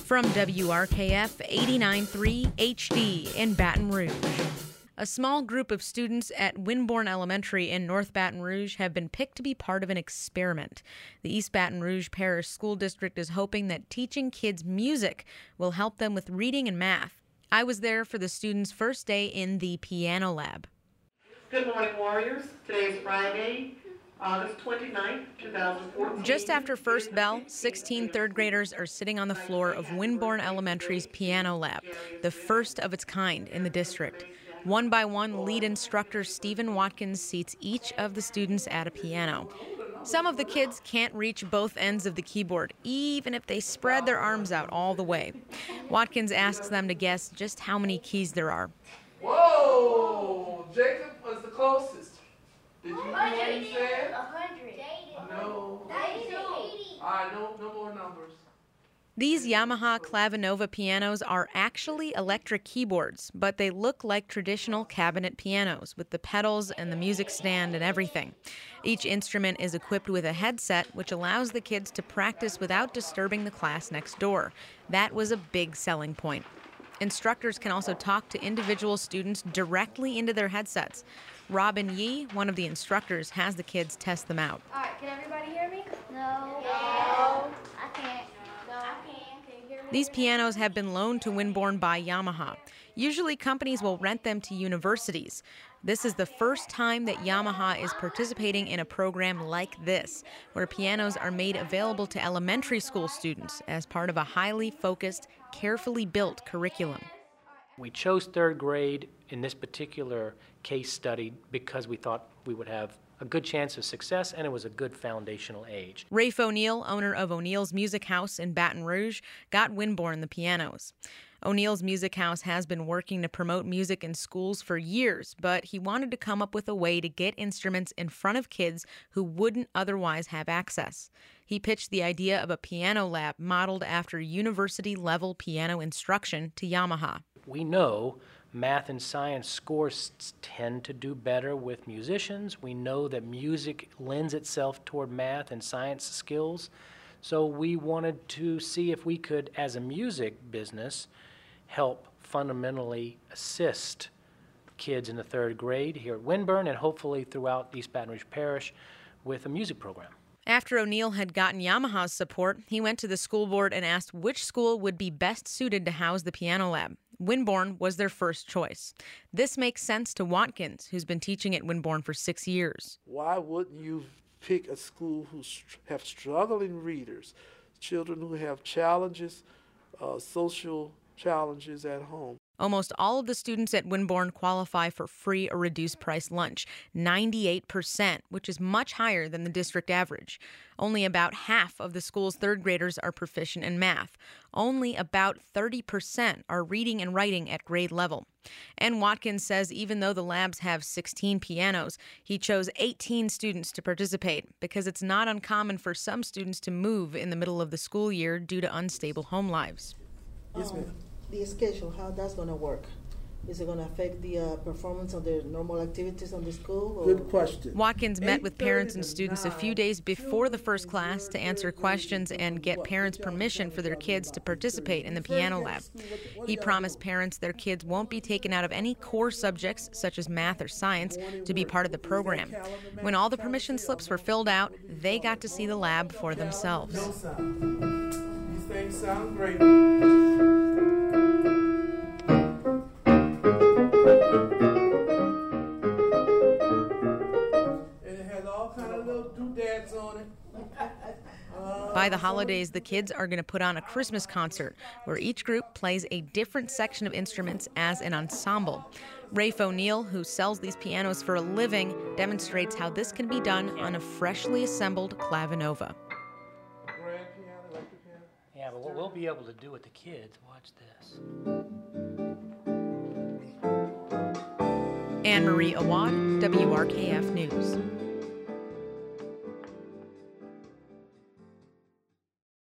From WRKF 89.3 HD in Baton Rouge. A small group of students at Winborn Elementary in North Baton Rouge have been picked to be part of an experiment. The East Baton Rouge Parish School District is hoping that teaching kids music will help them with reading and math. I was there for the students' first day in the piano lab. Good morning, Warriors. Today is Friday, August 29th, 2014. Just after first bell, 16 third graders are sitting on the floor of Winborn Elementary's piano lab, the first of its kind in the district. One by one, lead instructor Stephen Watkins seats each of the students at a piano. Some of the kids can't reach both ends of the keyboard, even if they spread their arms out all the way. Watkins asks them to guess just how many keys there are. Whoa! Jacob was the closest. Did you hear what he said? 100. No. 80. All right, no more numbers. These Yamaha Clavinova pianos are actually electric keyboards, but they look like traditional cabinet pianos with the pedals and the music stand and everything. Each instrument is equipped with a headset, which allows the kids to practice without disturbing the class next door. That was a big selling point. Instructors can also talk to individual students directly into their headsets. Robin Yee, one of the instructors, has the kids test them out. All right, can everybody hear me? No. I can't. No, I can't. Can you hear me? These pianos have been loaned to Winborn by Yamaha. Usually companies will rent them to universities. This is the first time that Yamaha is participating in a program like this, where pianos are made available to elementary school students as part of a highly focused, carefully built curriculum. We chose third grade in this particular case study because we thought we would have a good chance of success and it was a good foundational age. Rafe O'Neill, owner of O'Neill's Music House in Baton Rouge, got Winborn the pianos. O'Neill's Music House has been working to promote music in schools for years, but he wanted to come up with a way to get instruments in front of kids who wouldn't otherwise have access. He pitched the idea of a piano lab modeled after university-level piano instruction to Yamaha. We know math and science scores tend to do better with musicians. We know that music lends itself toward math and science skills. So we wanted to see if we could, as a music business, help fundamentally assist kids in the third grade here at Winborn and hopefully throughout East Baton Rouge Parish with a music program. After O'Neill had gotten Yamaha's support, he went to the school board and asked which school would be best suited to house the piano lab. Winborn was their first choice. This makes sense to Watkins, who's been teaching at Winborn for 6 years. Why wouldn't you pick a school who have struggling readers, children who have challenges, social challenges at home? Almost all of the students at Winborn qualify for free or reduced price lunch, 98%, which is much higher than the district average. Only about half of the school's third graders are proficient in math. Only about 30% are reading and writing at grade level. And Watkins says even though the labs have 16 pianos, he chose 18 students to participate because it's not uncommon for some students to move in the middle of the school year due to unstable home lives. Yes, ma'am. The schedule, how that's going to work? Is it going to affect the performance of their normal activities on the school? Or? Good question. Watkins met with parents and students a few days before the first class to answer questions and get parents' permission for their kids to participate in the piano lab. He promised parents their kids won't be taken out of any core subjects, such as math or science, to be part of the program. When all the permission slips were filled out, they got to see the lab for themselves. No sound. These things sound great. By the holidays, the kids are going to put on a Christmas concert where each group plays a different section of instruments as an ensemble. Rafe O'Neill, who sells these pianos for a living, demonstrates how this can be done on a freshly assembled Clavinova. Yeah, but what we'll be able to do with the kids, watch this. Anne Marie Awad, WRKF News.